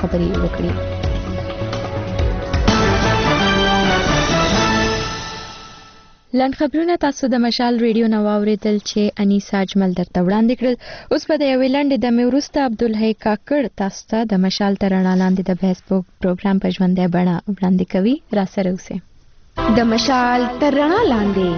خبرې وکړي. لنډ خبرونه تاسو د مشال ریډیو نو اوریدل چې انیسا اجمل درته وړاندې کړل. اوس په یوې لنډې دمې وروسته عبدالحی کاکړ تاسو ته د مشال تر رڼا لاندې د فیسبوک پروګرام په ژوندۍ بڼه وړاندې کوي. راسره اوسئ. د مشال تر رڼا لاندې.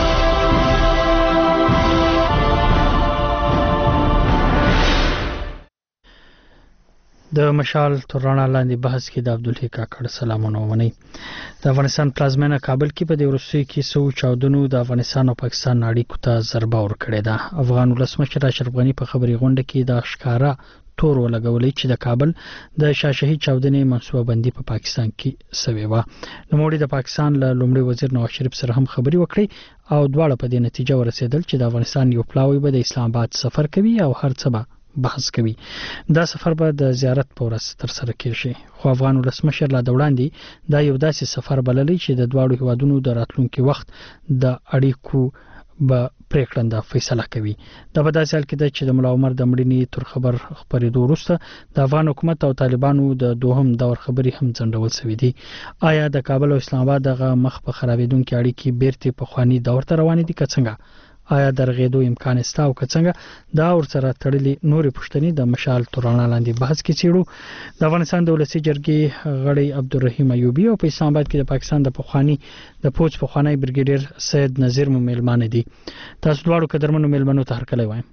د مشال تر رڼا لاندې بحث کې د عبدالحی کاکړ سلامونه ومنئ. د افغانستان پلازمینه کابل کې په دې وروستیو کې څو چاودنو د افغانستان او پاکستان اړیکو ته ضربه ورکړې ده. افغان ولسمشر اشرف غني په خبري غونډه کې د ښکارا تور ولګولې چې د کابل د شاهشاهي چاودنې منصوبه بندي په پاکستان کې سوي و. نوموړي د پاکستان له لومړي وزیر نواز شریف سره هم خبري وکړي او دواړه په دې نتیجه ورسېدل چې د افغانستان یو پلاوی به د اسلام آباد سفر کوي او هر څه به بحث کوي. دا سفر به د زیارت په ورځ تر سره کیږي. خو افغان ولسمشر لا د وړاندې دا یو داسې سفر بللی چې د دواړو هیوادونو د راتلونکي وخت د اړیکو به پریکړه فیصله کوي. دا به داسې حال کې ده چې د ملا عمر د مړینې تر خبر خبرېدو وروسته د افغان حکومت او طالبانو د دوهم دور خبري هم ځنډول شوې دي. آیا د کابل او اسلام آباد دغه مخ په خرابېدونکو اړیکې بیرته په خواني دور ته روانې دي که څنګه؟ آیا درغېدو امکان شته او که څنګه؟ دا ورسره تړلې نورې پوښتنې د مشال تر رڼا لاندې بحث کې څېړو. د افغانستان د ولسي جرګې غړی عبدالرحیم ایوبي او په اسلام آباد کې د پاکستان د پخوانی د پوج پخوانی برګیډیر سید نذیر مو میلمانه دي. تاسو دواړو قدرمنو میلمنو ته هرکلی وایم.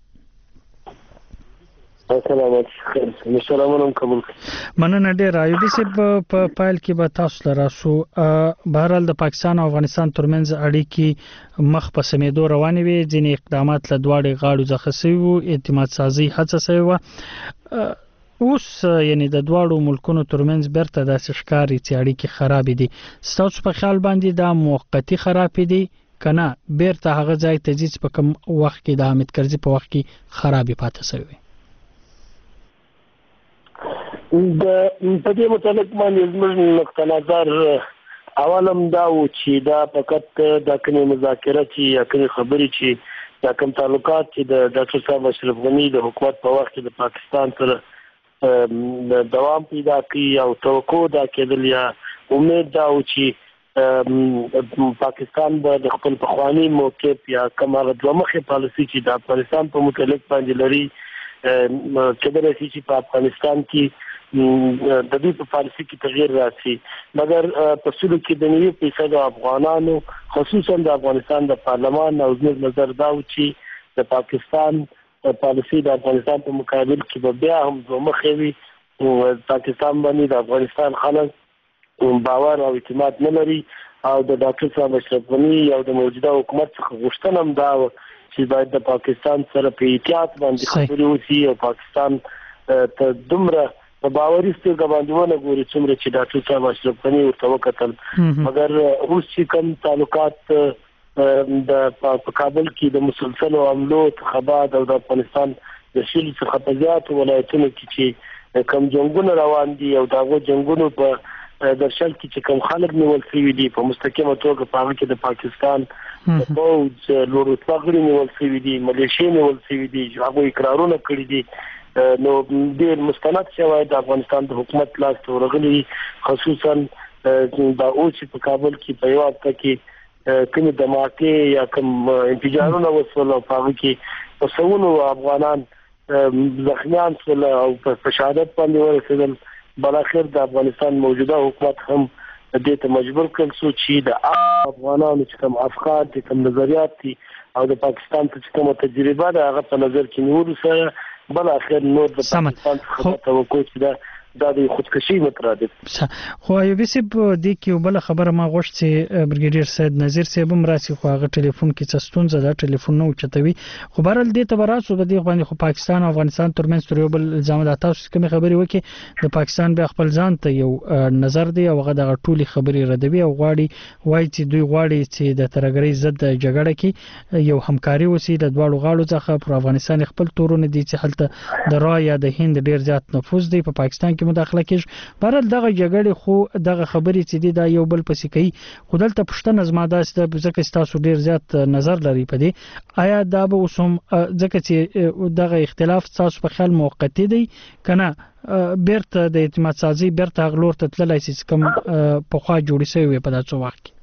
مننه ډیر. ایوبي صاحب په پایل کې به تاسو لراسو بهرحال د پاکستان او افغانستان ترمنځ اړیکې مخ په سمېدو روانې وي. ځینې اقدامات له دواړو غاړو څخه شوي وو، اعتماد سازي هڅه شوې وه. اوس یعنی د دواړو ملکونو ترمنځ بیرته داسې ښکاري چې اړیکې خرابې دي. ستاسو په خیال باندې دا موقتی خرابې دي کنه بیرته هغه ځای ته ځي چې په کوم وخت کې د حامد کرزي په وخت کې خرابې پاتې شوی؟ په دې متعلق باندې زموږ نقطه نظر اولم دا و چې دا فقط د کني مذاکره چې یا کني خبرې چې دا کوم تعلقات چې د ډاکټر صاحب اشرف غني د حکومت په وخت کې د پاکستان سره دوام پیدا کړي او توقع دا کېدل یا امید دا و چې پاکستان به د خپل پخوانی موقف یا کوم هغه دوه مخې پالیسي چې د افغانستان په متعلق باندې لري کېدای شي چې په افغانستان کې د دې په پالیسي کې تغییر راشي. مګر په سلو کې د 90% افغانانو خصوصا د افغانستان د پارلمان او زموږ نظر دا و چې د پاکستان پالیسي د افغانستان په مقابل کې به بیا هم دوه مخې وي. پاکستان باندې د افغانستان خلک باور او اعتماد نه لري او د ډاکټر صاحب اشرف غني او د موجوده حکومت څخه غوښتنه هم دا چې باید د پاکستان سره په احتیاط باندې خبرې وشي او پاکستان ته دومره په باوري سترګه باندې ونه ګوري څومره چې ډاکټر صاحب اشرف غني ورته وکتل. مګر اوس چې کوم تعلقات د کابل کې د مسلسلو حملو څخه بعد او د افغانستان د شل څخه په زیاتو ولایتونو کې چې کوم جنگونه روان دي او داغه جنگونو په درشل کې چې کوم خلک نیول شوي دي په مستقیمه توګه په هغه کې د پاکستان د پوځ لورو څخه نیول شوي دي، ملیشیا نیول شوي دي، هغه اقرارونه کړی دي. نو ډېر مستند شوی د افغانستان د حکومت لاس ته ورغلي، خصوصا دا اوس په کابل کې په یو هفته کې کوم دماکې یا کوم انفجارونه وشول او په هغه کې په سونو افغانان زخمیان شول او په شهادت باندې ورسېدل. بلاخره د افغانستان موجوده حکومت هم دې ته مجبور کړل چې د افغانانو چې کوم افکار دي، کوم نظریات دي او د پاکستان ته کومه تجربه ده هغه په نظر کې نیول سره بلاخره نور د پاکستان څخه توقع چې دا د خودکشي مترادف. خو ایوبي صاحب د کیو بل خبره ما غوښت چې برګیډیر سید نذیر صاحب هم راسي، خو هغه ټلیفون کې څه ستونزه ده، ټلیفون نه چتوي. خو بهرال دې ته براسو د دې باندې خو پاکستان او افغانستان ترمنځ تر یو بل الزام د تاسو کوم خبري وکي د پاکستان بیا خپل ځان ته یو نظر دی او هغه د ټولي خبري ردوي او غواړي وایي چې دوی غواړي چې د ترګرۍ ضد جګړه کې یو همکاري وسی د دوړو غاړو څخه پر افغانستان خپل تورونه دي چې حالت د را یا د هند ډیر زیات نفوذ دی په پاکستان کې کې مداخله کیږي. بهرحال دغه جګړې خو دغه خبرې چې دي دا یو بل پسې کوي، خو دلته پښتنه زما داسې ده ځکه تاسو ډیر زیات نظر لري په دې، آیا دا به اوسم ځکه چې دغه اختلاف تاسو په خیال موقتی دی کنه بیرته د اعتماد سازي بیرته غلور ته تللی چې کوم په خوا جوړی شوی په داسو وخت کې؟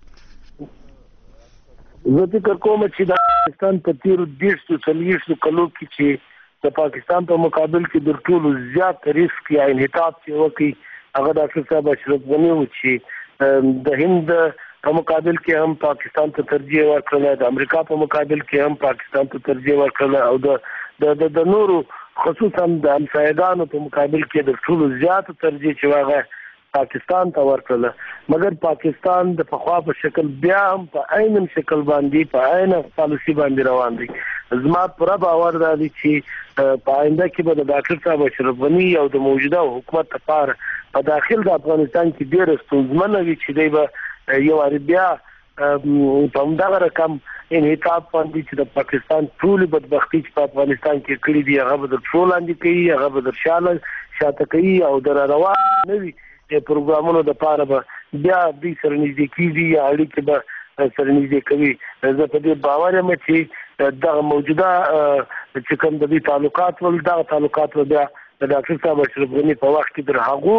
زه فکر کوم چې د پاکستان په تیر 140 کلو کې چې د پاکستان په مقابل کې د ټولو زیات ریسک یا انحطاط چې وکي هغه ډاکټر صاحب اشرف غنی و چې د هند په مقابل کې هم پاکستان ته ترجیح ورکړه، د امریکا په مقابل کې هم پاکستان ته ترجیح ورکړه، او د نورو خصوصا د همسایګانو په مقابل کې د ټولو زیات ترجیح چې واغه پاکستان ته ورکړه. مګر پاکستان د پخوا په شکل بیا هم په عین شکل باندې په عین پالیسی باندې روان دي. زما پوره باور دی چې په آینده کې به د ډاکټر صاحب اشرف غنی او د موجوده حکومت لپاره په داخل د افغانستان کې ډېر ستونزمن وي چې دی به یو بیا په همدغه رقم انحطاط باندې چې د پاکستان ټول بدبختی چې په افغانستان کې کړې دي هغه به د ټول لاندې کوي، هغه به د شاته کوي او د روان نوي پروګرامونو د پاره به بیا د سره نږدې کیږي یا اړیکې به سره نږدې کوي. زه په دې باور یم چې د موجوده چې کوم د دې تعلقات ول د تعلقات و بیا د ډاکټر صاحب اشرف غنی په وخت کې در هغه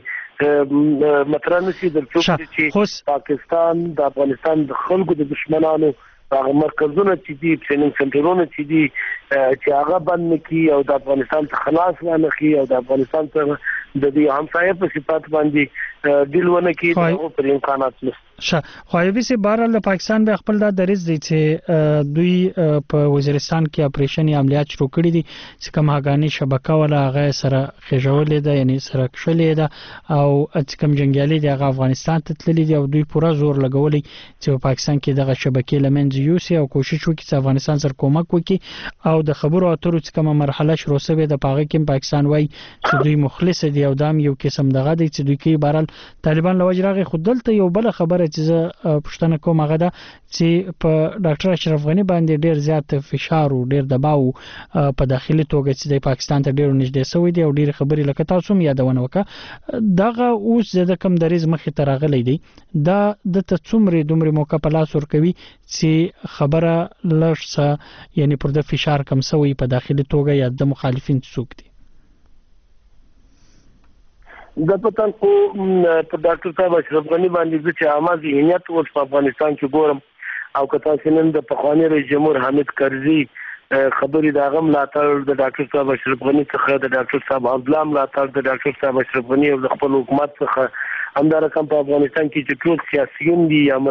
پورې مطرح نشي در څوک چې پاکستان د افغانستان د خلکو د دشمنانو هغه مرکزونه چې دي ټریننګ سنټرونه چې دي چې هغه بند نکي او د افغانستان څخه خلاص نه کی او د افغانستان څخه د دې همسایه په صفات باندې ډیلونه کی او پر امکانات نشته. خو ایبي سي بهرحال د پاکستان به خپل د دریز دي چې دوی په وزیرستان کې اپریشن عملیات شروع کړي دي چې کوم هغاني شبکه ولا هغه سره خېژولې ده یعنی سره کښلې ده او چې کوم جنگیالي د افغانستان ته تللي دي او دوی پورا زور لګولي چې په پاکستان کې دغه شبکې لمنځ یوسي او کوشش وکړي چې افغانستان سره کومک وکړي او د خبرو اترو چې کومه مرحله شروع شوه د پاغه کې پاکستان وای چې دوی مخلص دي او دام یو قسم دغه دي چې دوی کې بهرال طالبان لوجه راغی. خود دلته یو بل خبره چې پښتنه کوم هغه ده چې په ډاکټر اشرف غنی باندې ډیر زیات فشار او ډیر دباو په داخلي توګه چې د پاکستان ته ډیر نږدې شوی دی او ډیر خبرې لکه تاسو هم یادونه وکړه دغه اوس د کوم دریز مخې ته راغلی دی دا د څومره دومره موقع په لاس ور کوي چې خبره لږه یعنی پر د فشار کم شوی په داخلي توګه یا د مخالفین څوک دي. د پتن کو په ډاکټر صاحب اشرف غنی باندې چې عامه ذهنیت اوس په افغانستان کې ګورم او کته سنن د پخوانی رئیس جمهور حامد کرزي خبرې دا غم لاتړ د ډاکټر صاحب اشرف غنی څخه د ډاکټر صاحب عبدالله لاتړ د ډاکټر صاحب اشرف غنی او د خپل حکومت څخه همدارنګه کوم په افغانستان کې چې ټول سیاسيون دي یا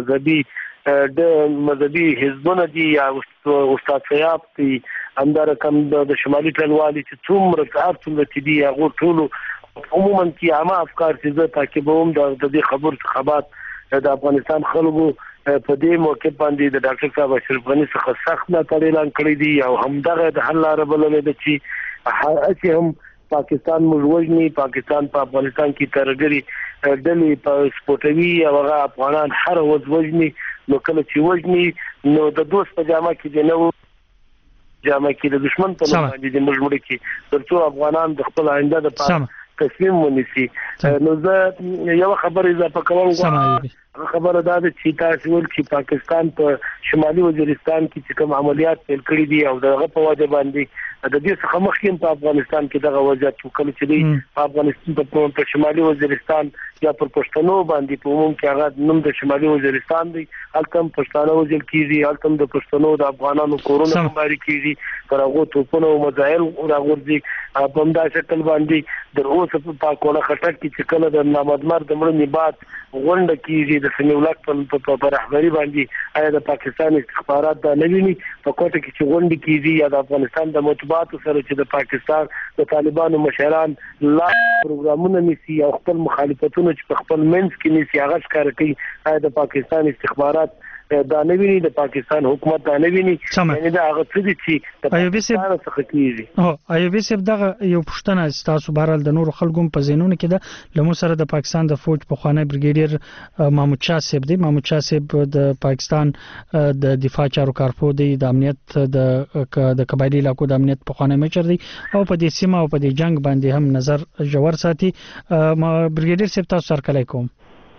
مذهبي حزبونه دي یا استاد سیاف دي همدارنګه کوم د شمالي ټلوالي چې څومره کارتونه دي هغه ټول عموما کې عامه افکار چې زه تعقیبوم د دې خبر څخبات د افغانستان خلکو په دې موقع باندې د ډاکټر صاحب اشرف غنی څخه سخت نه اعلان کړی دی او همدغه د حل لاره بللې ده چې هم پاکستان مجوجني پاکستان په افغانستان کې ترګري ډلې په سپوټوي او هغه افغانان هر وځوجني نو کله چې وځني نو د دوست په جامه کې دی نو جامه کې د دشمن په نوم باندې د مجموعه کې ترڅو افغانان د خپل آینده د پاره تصمیم ونیسي. نو زه یو خبره اضافه کوم خبره دا ده چې تاسو ول چې پاکستان په شمالي وزیرستان کې چې کوم عملیات پیل کړی دي او دغه په وجه باندې د دې څخه مخکې په افغانستان کې دغه وضعیت وکړي چې دی په افغانستان په شمالي وزیرستان یا پر پښتنو باندې په عموم کې هغه نوم د شمالي وزیرستان دی هلته پښتانه وځل کیږي هلته د پښتنو د افغانانو کورونه مباري کیږي پر هغه توپونه او مزایل راغورځي په همدا شکل باندې د اوسه په پاکوله خټک کې چې کله د نامدمر د مړنی بعد غونډه کیږي د سنولک په رهبری باندې آیا د پاکستان استخبارات د نویني په کوټه کې چې غونډه کیږي یا د افغانستان د مطبوعات سره چې د پاکستان د طالبانو مشران لا پروګرامونه نيسي او خپل مخالفتونه چې په خپل منځ کې نيسي هغه ښکار کوي آیا د پاکستان استخبارات دا نه ویني د پاکستان حکومت دا نه ویني یعنی دا هغه څه دي چې د پاکستان څخه کیږي ایوبي صاحب دغه یو پښتنه تاسو بهرال د نور خلکو په زینونو کې د لمو سره د پاکستان د فوج په خوانی بریګیډیر محمود شاه صاحب دی. محمود شاه صاحب د پاکستان د دفاع چارو کارپو دی، د امنیت د قبایلی علاقو د امنیت په خوانی مشر دی او په دې سیمه او په دې جنگ باندې هم نظر جوړ ساتي. بریګیډیر صاحب تاسو سره کله کوم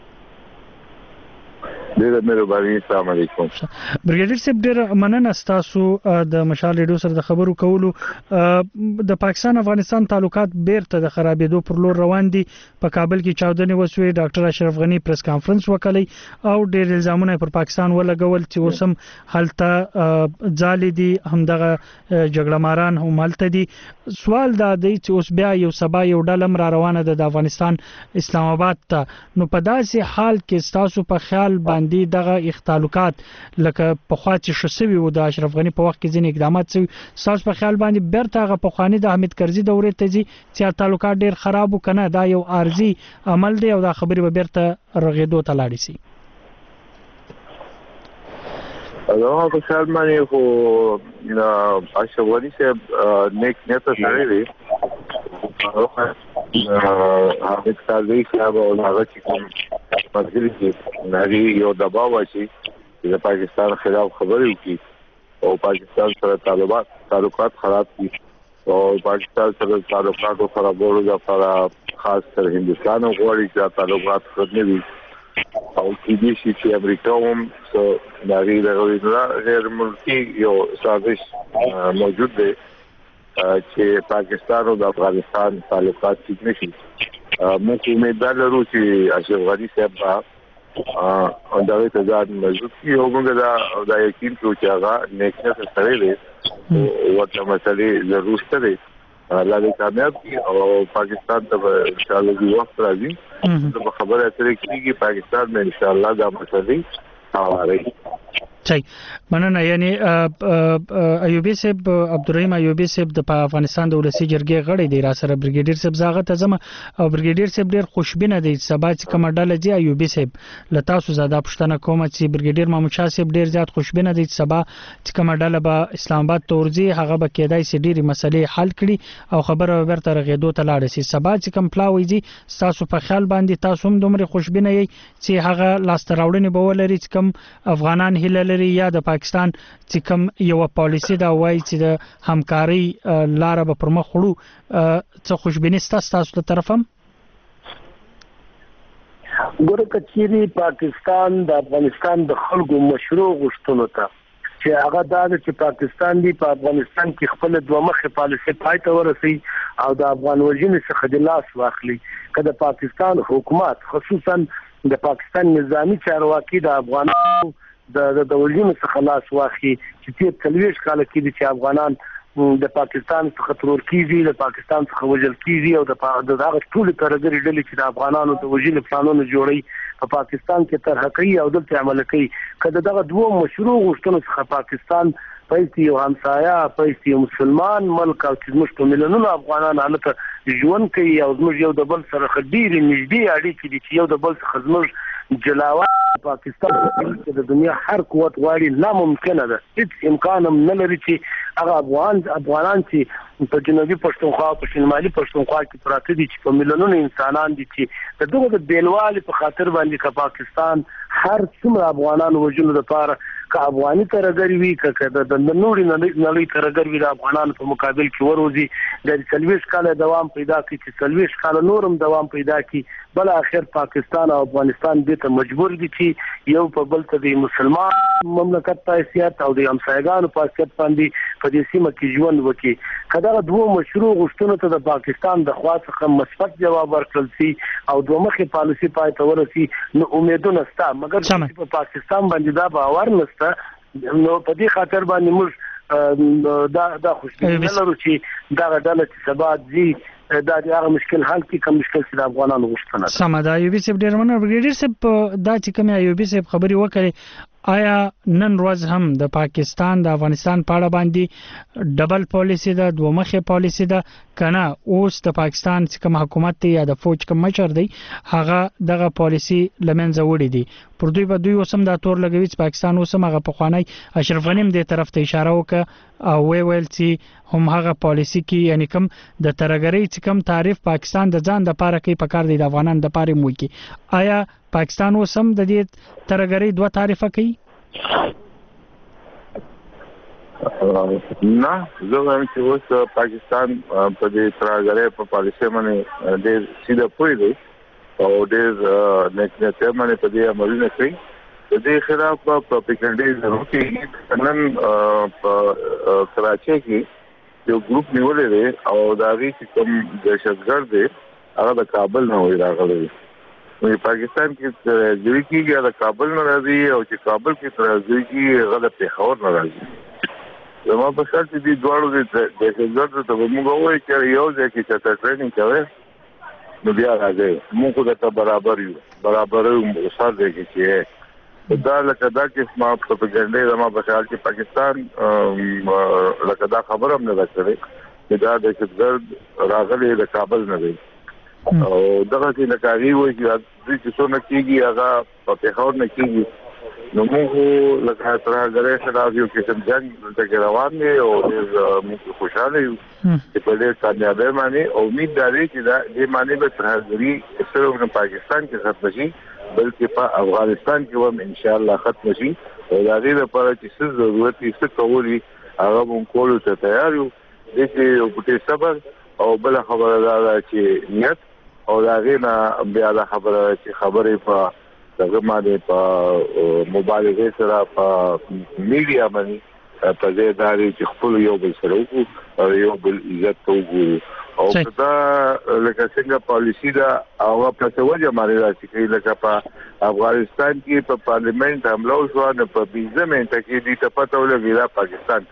ډیر مهرباني. السلام علیکم. بریګیډیر صاحب ډیر مننه تاسو د مشال ریډیو سره د خبرو کولو. د پاکستان افغانستان تعلقات بیرته د خرابېدو پر لور روان دي. په کابل کې چاودنې وسوي، ډاکټر اشرف غنی پریس کانفرنس وکړي او ډیر الزامونه پر پاکستان ولګول چې اوسم هلته ځالې دي، همدغه جګړه ماران هم هلته دي. سوال دا دی چې اوس بیا یو سبا یو ډلم را روانه ده د افغانستان اسلام آباد ته، نو په داسې حال کې تاسو په خیال باندې دغه اختلافات لکه په خوا چې شوسوي او د اشرف غنی په وخت کې ځینې اقدامات شوي، تاسو په خیال باندې بیرته هغه په خواني د حمید کرزي دورې ته ځي چې تعلقات ډیر خراب وکنه دا یو عارضي عمل دی او دا خبرې به بیرته رغېدو ته لاړ شي؟ هغه په خیال باندې خو اشرف غنی صاحب نیک نیت سره دی. حمید کرزي صاحب او هغه چې کوم مګری چې نری یو دباو وشي چې د پاکستان خلاف خبرې وکړي او پاکستان سره تعلقات خراب کړي او پاکستان سره تعلقات خرابولو لپاره خاص کر هندستان غواړي چې تعلقات ختم وي او کېدې شي چې امریکا هم نری د غیر ملکی یو سازش موجود دی چې پاکستان او د افغانستان تعلقات ټیټ نشي. موږ امیدوار لرو چې اشرف غنی صاحب دا ته ځان مضبوط کړي او موږ دا یقین کوو چې هغه نیکنه سره دی او د مسلې ضرورت دی لاله کامیاب او پاکستان ته ان شاء الله دی وخت راځي د خبره اترې کیږي پاکستان میں ان شاء الله دا مسلې حواله صحیح. مننه. یعنی ایوبی صاحب عبدالرحیم ایوبی صاحب د افغانستان د ولسی جرګې غړی دی را سره بریګیډیر صاحب زاغه ته زما او بریګیډیر صاحب ډیر خوشبینه دی سبا چې کومه ډله دی ایوبی صاحب له تاسو زاده پښتنه کوم چې بریګیډیر محمود شاه صاحب ډیر زیات خوشبینه دی سبا چې کومه ډله به اسلام آباد تورځي هغه به کېدای سي ډیری مسلې حل کړي او خبره ورته رغېدو ته لاړ شي. سبا چې کوم پلاوي دي تاسو په خیال باندې تاسو هم دومره خوشبینه یې چې هغه لاست راوړنې به ولري چې کوم افغانان هیله لري یا د پاکستان چې کوم یو پالیسی دا وایي چې د همکاري لار به پر مخ وړو څه خوشبینی تاسو ته طرفم؟ ګوره کچيري پاکستان د افغانستان د خلکو مشروع غوښتنو ته چې هغه دا چې پاکستان دی په افغانستان کې خپل دوه مخه پالیسي پای ته ورسي او د افغان وژنې څخه د لاس واخلي. کله پاکستان حکومت خصوصا د پاکستان نظامی چارواکي د افغانانو د وژنې څخه لاس واخلي چې تیر 40 کال کې چې افغانان د پاکستان څخه ترور کیږي، د پاکستان څخه وژل کیږي او د هغه ټول ترګری ډلې چې د افغانانو د وژنې پلانونه جوړي په پاکستان کې طرح کوي او دلته عمل کوي. کله دغه دوه مشروع غوښتنو څخه پاکستان پېستي یو همسایا پېستي یو مسلمان ملک او چې موږ په ملیونونو افغانان هلته ژوند کوي او موږ یو د بل سره خډيري نږدې اړیکې دي چې یو د بل څخه موږ جلاوه پاکستان چې د دنیا هر قوت غواړي ناممکنه ده. هیڅ امکان هم نه لري چې هغه افغانان چې په جنوبي پښتونخوا او په شمالي پښتونخوا کې پراته دي چې په ملیونونو انسانان دي چې دغه د بیلوالي په خاطر باندې که پاکستان هر څومره افغانان وژنو لپاره که افغاني ترګری وي که د نوري نړۍ ترګری وي د افغانانو په مقابل کې وروزي د 40 کال دوام پیدا کوي چې 40 کال نورم دوام پیدا کوي. بل اخر پاکستان او افغانستان دې ته مجبور دي چې یو په بل ته د مسلمان مملکت په حیثیت او د همسایګانو په حیثیت باندې په دې سیمه کې ژوند وکړي. کله دوه مشروع غوښتنو ته د پاکستان د خوا څخه مثبت جواب ورکړل شي او دوه مخه پالیسي پای ته ورسي نو امیدونه شته، مګر په پاکستان باندې دا باور نشته. نو په دې خاطر باندې موږ دا خوشبینه لرو چې دا ډله چې سبا دي دا هغه مشکل حل کی کوم مشکل چې د افغانانو غوښتنه سم ده. ایوبي صاحب ډیر مننه. بریګیډیر صاحب دا چې کوم ایوبي صاحب خبري وکړي آیا نن ورځ هم د پاکستان د افغانستان په اړه باندې ډبل پالیسی ده، دوه مخه پالیسی ده کنه اوس د پاکستان چې کوم حکومت دی یا د فوج کوم مشر دی هغه دغه پالیسی لمنځه وړي دي؟ پر دوی به دوی اوسم دا تور لګوي چې پاکستان اوسم هغه پخوانی اشرف غنی دې طرف ته اشاره وکړه او ویل چې هم هغه پالیسی کې یعنی کوم د ترګری چې کوم تعریف پاکستان د ځان د پاره کې پکار دی د افغانان د پاره مو کې آیا پاکستان اوسم د دې ترګری دوه تعریفه کوي نه زه وایم چې اوس پاکستان په دې ترګری په پالیسی باندې ډېر سیده پوي دی او ډېر نېټ باندې په دې عملونه کوي د دې خلاف پروپاګاندا ضروري نن په کراچۍ کې یو ګروپ نیولې دی او دا غي کوم دهشتګرد دی هغه د کابل نه وی راغلی نو پاکستان کې ترځوي کېږي د کابل نه راځي او چې کابل کې ترځوي کېږي هغه د پیښور نه راځي زما په خیال چې دې دواړو د دهشتګرد ته موږ وایو چې یو ځای کې چې ټریننګ کوي نو بیا راځي موږ ته برابر یو مثال دی چې دا لکه دا چې ما پروپاګاندا زما په خیال چې پاکستان لکه دا خبره هم نه راځي چې دا دهشتګرد راغلي د کابل نه دی او دغه چې لکه وایي چې څونه کېږي هغه په پیښور نه کېږي نو موږ لکه ترغره سره یو قسم جنگ د روان دي او موږ خوشاله یو چې په دې کامیابی باندې امید لري چې دا دې معنی به ترغري صرف په پاکستان کې ختم شي بلکې په افغانستان کې هم ان شاء الله ختم شي او دا دې لپاره چې څه ضرورت یې څه کولی هغه موږ کولو ته تیار یو د دې په صبر او بل خبره دا چې نیت او دا غینا بیا دا خبره چې خبرې په دغه باندې په مبالغه سره په میډیا باندې په دې داري چې خپل یو بل سره او یو بل عزت وګوري او دا لکه څنګه پالیسی دا او په څه وجه باندې راځي لکه په افغانستان کې په پارلیمنت حمله وشو نه په 20 منټه کې دې ته پته ولګی دا پاکستان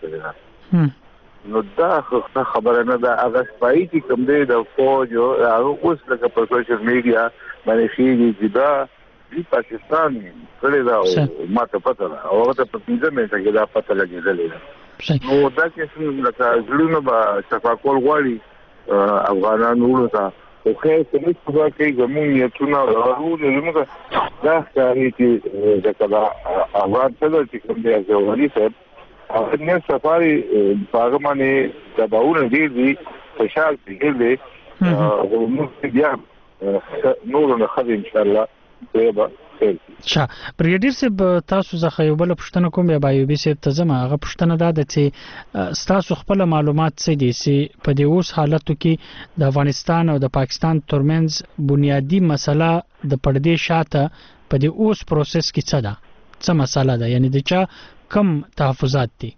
کې نو دا خبره نه ده هغه سپای چې کوم دی د فوج او اوس لکه په سوشل میډیا باندې شي دا دی پاکستان کړي دا ماته پته ده او هغه په 15 منټه کې دا پته لګیدلې نو دا چې څنګه لکه زړونه به صفاکول غواړي افغانان ورته خو خیر څه څه کوي زموږ یتونه ورو زموږ دا ښکاري چې دا افغان څه چې کوم دی ځواني صاحب هغه نه سفاري هغه باندې د باور دی خوشحال دی او موږ بیا نور نه خدای ان شاء الله شا بریګیډیر صاحب تاسو زخه یو بل پښتنه کوم یا بایو بي صاحب ته زما هغه پښتنه ده چې تاسو خپل معلومات څه دي چې په دې اوس حالتو کې د افغانستان او د پاکستان ترمنځ بنیادی مسله د پردې شاته په دې اوس پروسس کې څه ده څه مسله ده یعنی د چا کم تحفظات دي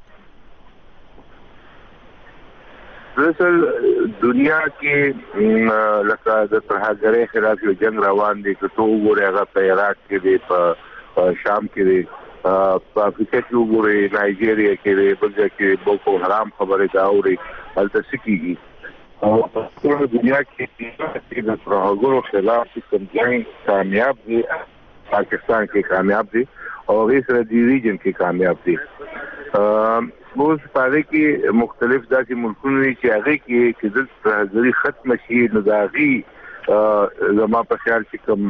دراصل دنیا کې لکه د ترهګرۍ خلاف یو جنگ روان دی چې تو وګورئ هغه په عراق کې دی په شام کې دی په افریقا کې وګورئ نایجیریا کې دی بلکې کې بوکو حرام خبره دا اوري هلته سکیږي او په ټول دنیا کې د ترهګرو خلاف کوم جنگ کامیاب دی پاکستان کې کامیاب دی او هغه سره دی ریجن کې کامیاب دی اوس پاره کې مختلف داسې ملکونه چې هغه کې د ترهګرۍ ختم شي نو داغي زما په خیال چې کوم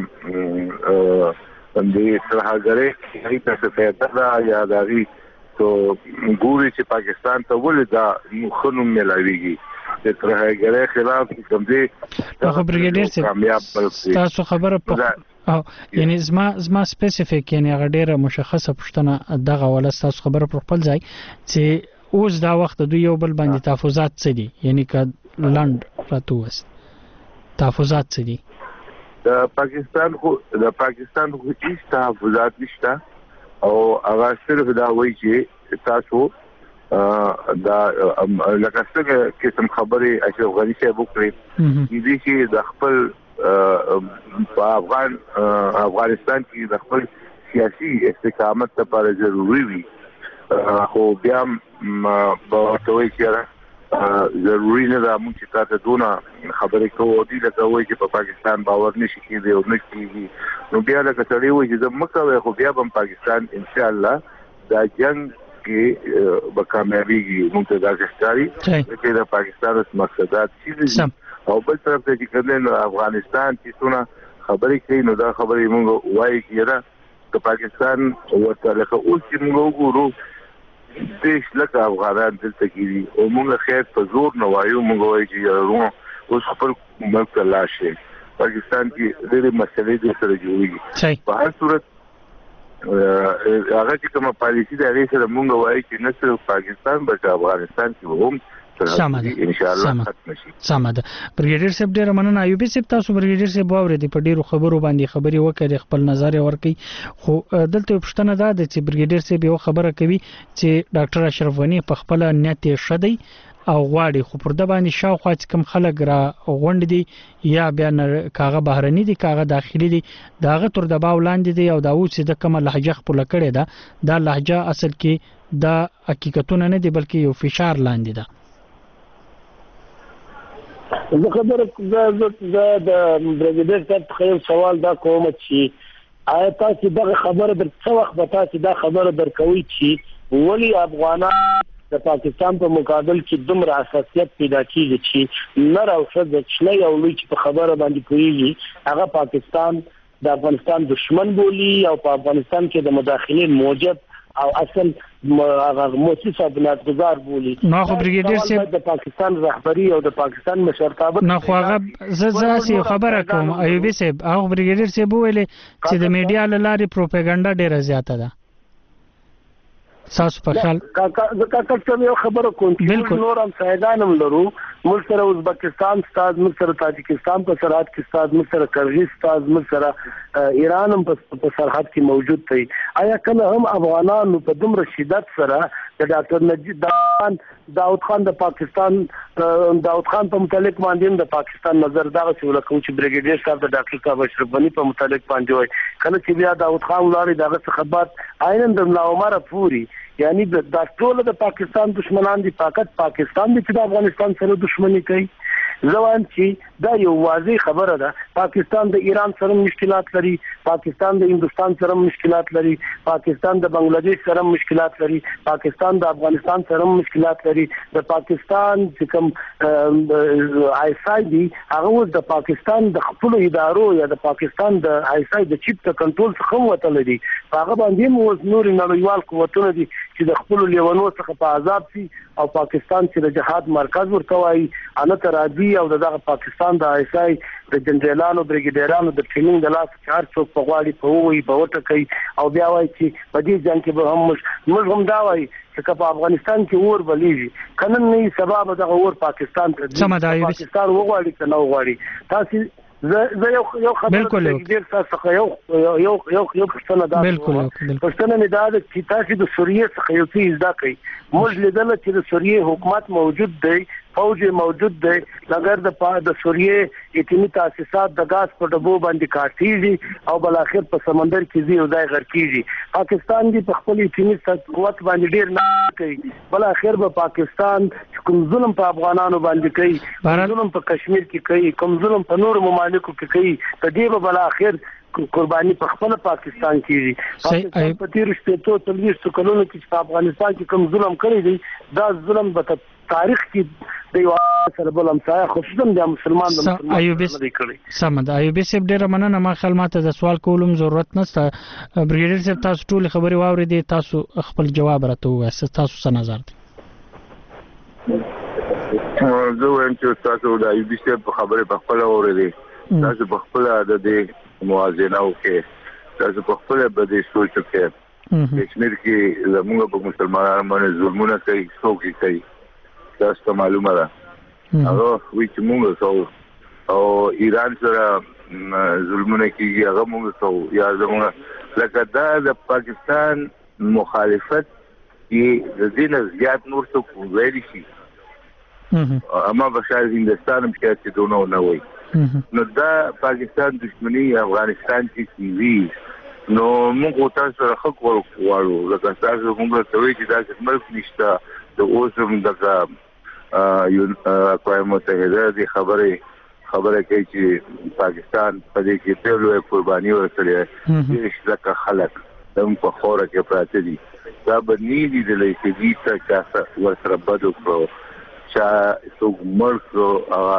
د ترهګرۍ هغه څه فائدہ ده یا داغي تو ګوري چې پاکستان ته ولدا خنوم ملاويږي د ترهګرۍ خلاف کوم دي خبرګډیر څه تاسو خبره په او یعنی زما سپیسیفیک یعنی هغه ډیره مشخصه پښتنه دغه ولا تاسو خبره پر خپل ځای چې اوس دا وخت دوی یو بل باندې تحفظات څه دي یعنی ک لند راتوس تحفظات څه دي د پاکستان خو هیڅ تحفظات نشته او هغه صرف دا وایي چې تاسو دا لکه څنګه قسم خبره اشرف غنی صاحب وکړي دې چې د خپل په افغانستان کې د خپل سیاسي استقامت لپاره ضروری وي خو بیا په توګه چې ضروری نه ده موږ چې تاسو دونه خبرې کوو دي لکه وایي چې په پاکستان باور نشي کېدی او نه کېږي نو بیا لکه سړی وایي چې مکه خو بیا په پاکستان ان شاء الله دا جنگ کې به کامیابیږي موږ ته دا ښکاري چې د پاکستان مقصدات چې او بل طرف ته چې کله افغانستان چې څونه خبرې کوي نو دا خبرې موږ وایي کېره د پاکستان ورته لکه اوس چې موږ وګورو دیش لکه افغانان دلته کېدي او موږ خیر په زور نه وایو موږ وایو چې اوس خپل ملک ته لاړ شي پاکستان کې ډېرې مسلې د سره جوړېږي په هر صورت هغه چې کومه پالیسي د هغې سره موږ وایو چې نه صرف پاکستان بلکې افغانستان کې هم ان شاء الله ختم شي. سمه ده برګیډیر صاحب ډېر مننه. ایوبي صاحب تاسو برګیډیر صاحب واورېدې په ډېرو خبرو باندې خبرې وکړې خپل نظر یې ورکړي خو دلته یو پوښتنه ده چې برګیډیر صاحب یو خبره کوي چې ډاکټر اشرف غني په خپل نیت یې ښه دی او غواړي خو پر د باندې شاوخوا چې کوم خلک را غونډ دي یا بیا کاغه بهرني دي کاغه داخلي دي داغه تر دباو لاندې دي او دا اوس د کومه لهجه خپل کړي ده دا لهجه اصل کې دا حقیقتونه نه دي بلکې یو فشار لاندې ده. زه خبره د برګیډیر صاحب خو سوال دا کوم چې آیا تاسو دغه خبره در څو وخت به تاسو دا خبره درکوي چې ولی افغانان د پاکستان په مقابل کې دومره حساسیت پیدا کیږي چې نر او ښځه چې یو لوی چې په خبره باندې کوي هغه پاکستان د افغانستان دشمن بولی او په افغانستان کې د مداخلې موجب او اصل هغه موسس او بنیادګذار بولی. نو خو برګیډیر صاحب د پاکستان رهبری او د پاکستان مشرتابه نو خو هغه زاسي خبره کوم ایوبي صاحب هغه برګیډیر صاحب ویل چې د میډیا لارې پروپاګاندا ډیره زیاته ده. تاسو په خیال کاکا یو خبره کوم چې نور هم سایدانم لرو موږ سره ازبکستان ستاسو موږ سره تاجکستان په سرحد کې ستاسو موږ سره کرغیز ستاسو موږ سره ایران هم په سرحد کې موجود دی. آیا کله هم افغانانو په دومره شدت سره د ډاکټر نجیب داود خان د پاکستان داود خان په متعلق باندې د پاکستان نظر دا چې ولکه چې برګیډیر صاحب د ډاکټر صاحب اشرف غني په متعلق باندې وای کله چې بیا داود خان ولاري دغه خبرات عینن د عمر پوری یعنی د ټول د پاکستان دشمنان دي فقط پاکستان دي چې د افغانستان سره دشمنی کوي. ځوان چې دا یو واضح خبره ده پاکستان د ایران سره مشکلات لري پاکستان د هندستان سره مشکلات لري پاکستان د بنگلاديش سره مشکلات لري پاکستان د افغانستان سره مشکلات لري د پاکستان چې کوم آیسای دي هغه د پاکستان د خپل ادارو یا د پاکستان د آیسای د چیپ ته کنټرول څخه وته لري هغه باندې مو نور نړیوال قوتونه دي چې د خپل لیوانو څخه په عذاب سي او پاکستان چې د جهاد مرکز ورته وایي انا ترادي او دغه پاکستان د آیسای د جنرالانو برګیډیرانو د ټریننګ د لاس چار څوک په غواړي په وی په وټه کوي او بیا وایي چې په دې ځان کې به هم موږ دا وایي چې په افغانستان کې اور بلیږي کنن نه سبب دغه اور پاکستان ته پاکستان وغواړي کنه وغواړي تاسو زه یو خبره ډیر څه یو پښتنه دا پښتنه نه دا چې تاسو د سوریه څخه یو څه زده کوي موږ لیدل چې د سوریه حکومت موجود دی فوج موجود دی لګر د سوریه اتمی تاسیسات د غاز په ډبو باندې کاټیږي او بل اخر په سمندر کې زی او ځای غر کیږي پاکستان دی په خپل اتمی قوت باندې ډیر نه کوي بل اخر به پاکستان کوم ظلم په افغانانو باندې کوي ظلم په کشمیر کې کوي کوم ظلم په نور ممالکو کې کوي په دې به بل اخر قرباني په خپل پاکستان کې پاکستان په تیر شپه ته کلونو کې په افغانستان کې کوم ظلم کړی دی دا ظلم به تاریخ کې د یو سره بل امسایه خصوصا د مسلمان سمد ایوبي صاحب ډیره مننه ما خپل ماته د سوال کولم ضرورت نشته برګیډیر صاحب تاسو ټول خبري واورېدي تاسو خپل جواب راته وایي تاسو څه نظر دی زه وایم چې تاسو د ایوبي صاحب خبره په خپل واورېدي تاسو په خپل د دې موازنه وکړئ تاسو په خپل به دې سوچ وکړئ کشمیر کې زموږ په مسلمانانو باندې ظلمونه کوي څوک کوي تاسو ته معلومه ده هغه وی چې موږ سو او ایران سره ظلمونه کوي هغه موږ سو یا زموږ لکه دا د پاکستان مخالفت کې د دې زیات نور څه ویل شي اما بشار هندستان هم چې دونه نه وي نو دا پاکستان دشمنی افغانستان کې کیږي نو موږ تاسو سره حق ورکوو لکه تاسو موږ ته وایي چې دا څه نشته د اوسم دغه اقوام متحده دي خبره کوي چې پاکستان په دې کې ډېر لوی قرباني ورکړي دي چې خلک هم په خوره کې پراته دي دا بني دي د لېږدي څخه ورسره بدو کړو چې څوک مرګ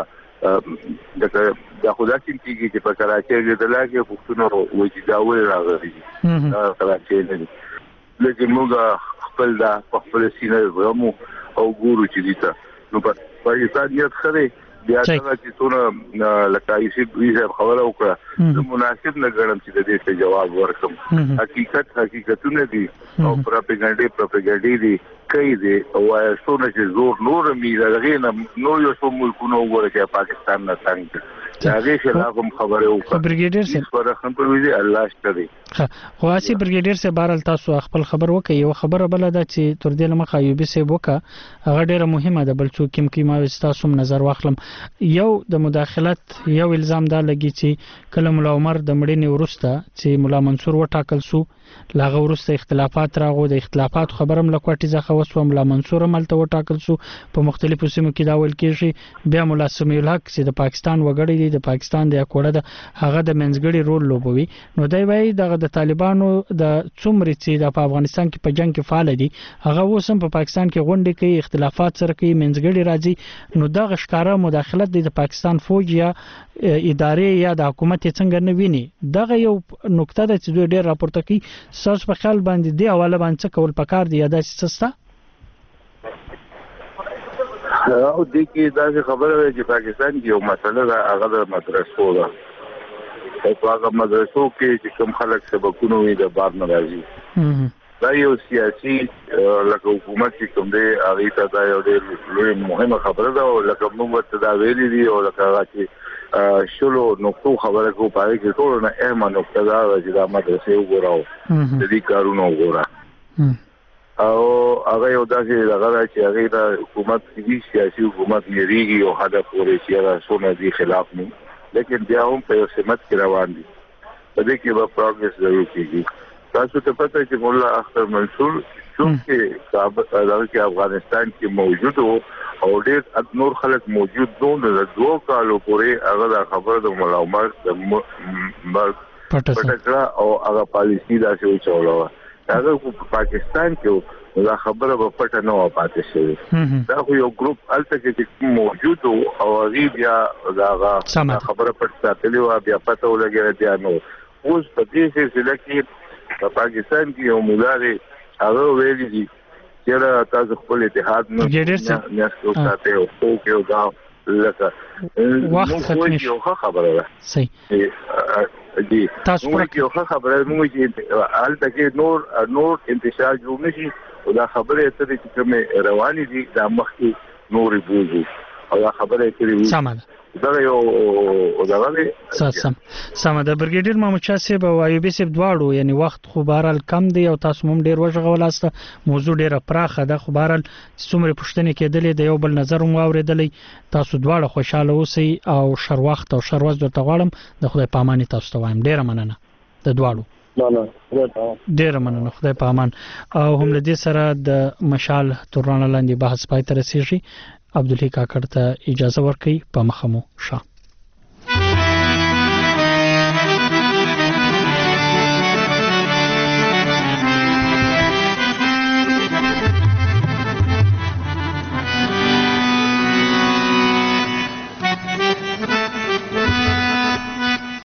دا خدای چې په کراچۍ کې د لاګي پښتون وجداوي راغلي دا کراچۍ نه لکه موږ خپل دا خپل سینه ورمو او ګورو چې دي نو په پاکستان یې خره بیا څنګه چې څونه لکه یې خبره وکړه مناسب نه ګڼم چې د دې ته جواب ورکړم حقیقتونه دي او پروپاګاندا دي کوي دي او څونه چې زور نور میږي نو یو څو ملکونو وګورئ چې پاکستان نه څنګه هغه خلاف هم خبره وکړه برګیډیر صاحب فرق هم پروي دي الله شته خو اسی برګیډیر صاحب بهرال تاسو خپل خبر وکړئ یو خبره بل ده چې تر دې لمخه ایوبي صاحب وکړه هغه ډیره مهمه ده بل څوک کې ما تاسو نظر واخلم یو د مداخلت یو الزام دا لګی چې کله مولا عمر د مړینې ورسته چې مولا منصور وټاکل سو لاغه ورسته اختلافات راغو د اختلافات خبرم لکوټی ځخه وسو مولا منصور ملته وټاکل سو په مختلفو سیمو کې دا ول کېږي بیا مولا سمیع الحق چې د پاکستان وګړي دي د پاکستان د اکوړه د هغه د منځګړي رول لوبوي نو دی وایي د طالبانو د څومره چې د افغانستان کې په جنگ کې فعال دي هغه وسم په پاکستان کې غونډې کوي اختلافات سره کوي منځګړي راځي نو دا غشکاره مداخلت د پاکستان فوج یا ادارې یا د حکومت څنګه نه ویني دغه یو نقطه ده چې دوی ډېر راپورته کوي ساس په خیال باندې دی حواله باندې کول پکار دی یا داسې سستا او د کې دا خبره ده چې پاکستان کې یو مسله ده هغه د مدرسو ده او هغه مدرسو کې چې کوم خلک سبقونه وي د بار ناراضي دا یو سیاسي لکه حکومت چې کوم دی هغه ته دا یو ډېر لوی مهمه خبره ده او لکه موږ ته دا ویلي دي او لکه چې شلو نقطو خبره کو پاره کې ټول نه اهمه نقطه دا چې دا مدرسې وګورو د دې کارونو وګورو او هغه یو داسې لغړه چې هغه د حکومت کې سیاسي حکومت لريږي او هدف ورې چې راځونه دي خلاف نه لیکن بیا هم په سمت کې روان دي په دې کې به پروګرس ضرور کیږي تاسو ته پته چې مولا اختر منصور چې افغانستان کې موجود او ډېر نور خلک موجود دي د 2 کالو پورې هغه خبره د مولا عمر د پټکړه او هغه پالیسی داسې وچولوه هغه په پاکستان کې دا خبره په پټه نه و پاتې شوی دا خو یو ګروپ الته کې موجود او هغه بیا دا خبره پټه ساتلې و بیا پته ولګی بیا نو اوس په دې سلسله کې په پاکستان کې یو مولاري هغه ویلي دي چې تاسو خپل اتحاد نه نسو ساتي او کې دا لکه وخت ختم یو خبره ده صحیح دي تاسو یو خبره موږ چې الته کې نور انتشار جوړ نشي او دا خبره ته چې کوم رواني دي دا مخکې نور بوزي او دا خبره کوي سمه دا یو ودغه سم د برګیډیر محمد شاه صاحب او ایوبي صاحب دواړو یعنی وخت خو بهرال کم دی او تاسو هم ډیر وژغولاسته موضوع ډیره پراخه ده خو بهرال څومره پښتنې کېدلې د یو بل نظر مو اوریدلې تاسو دواړه خوشاله اوسئ او شر وخت او شر وخت درته غواړم د خدای په امان تاسو ته وایم ډیره مننه د دواړو ډیره مننه خدای په امان او هم له دې سره د مشال تورانه لاندې بحث پای ته رسیږي عبدالحی کاکړ ته اجازه ورکړئ په مخمو شه